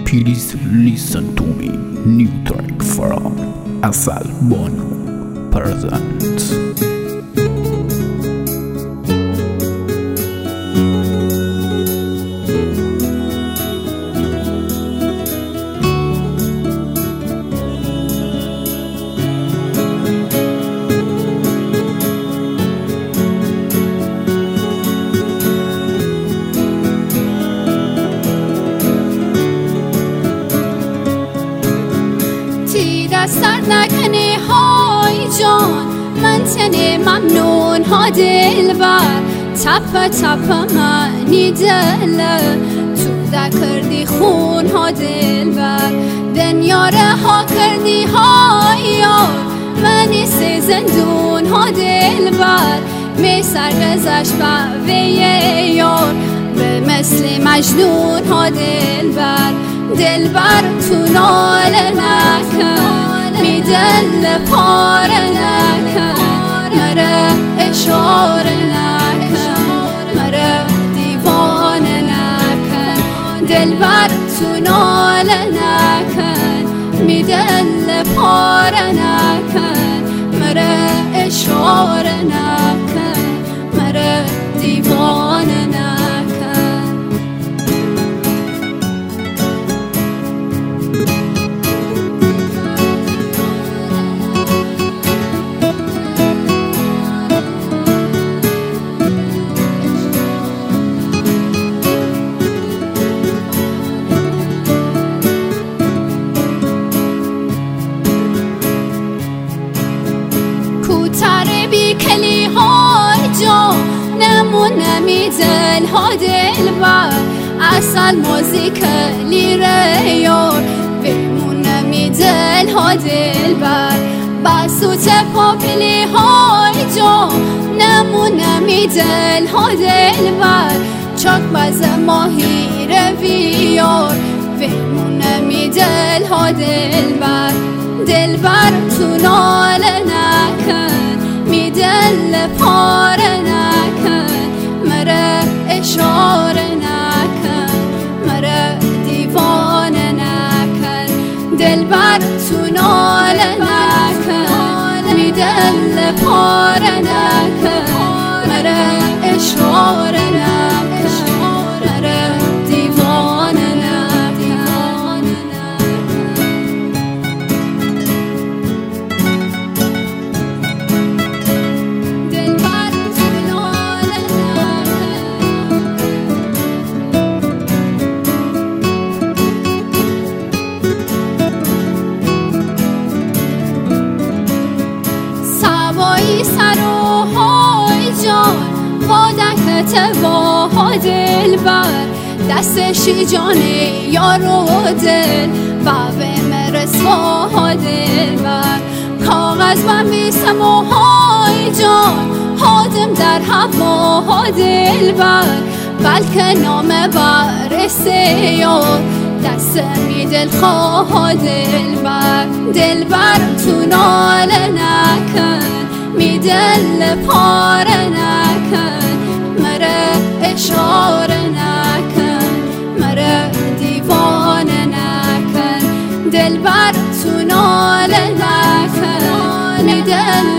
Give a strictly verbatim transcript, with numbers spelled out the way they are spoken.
please listen to me. New track from Asal Bonu presents. دستت نکنه های جان من تنه ممنون ها دلبر تپ تپ منی دل تو در کردی خون ها دلبر دنیا رها کردی های یار منی سه زندون ها دلبر می سرگزش بوه یار به مثل مجنون ها دلبر دلبر تو ناله نکن می دل پاره نکن مره اشاره نکن مره دیوانه نکن دلبر تو ناله نکن می دل پاره نکن مره اشاره نکن مره دیوانه نکن بی کلی های جا نمونه می دل ها دلبر اصل موزیک لیره یار بمونه می دل ها دلبر بسوت پاپلی های جا نمونه می دل ها دلبر چاک باز ماهی روی یار بمونه می دل ها دلبر دلبر تو ناله نکن می دل پاره نکن مره اشاره نکن مره دیوانه نکن دلبر تو ناله نکن می دل پاره نکن مره اشاره نکن مره دیوانه سر و های جان وادکت با دلبر دستشی جانه یار و دل و به مرسوا دلبر کاغذ من بیسم و های جان هادم در هوا دلبر بلکه نام برسه یار دست می دل خواه دلبر دلبر تو ناله نکن می دل پاره نکن مره اشاره نکن مره دیوانه نکن دلبر تو ناله نکن می دل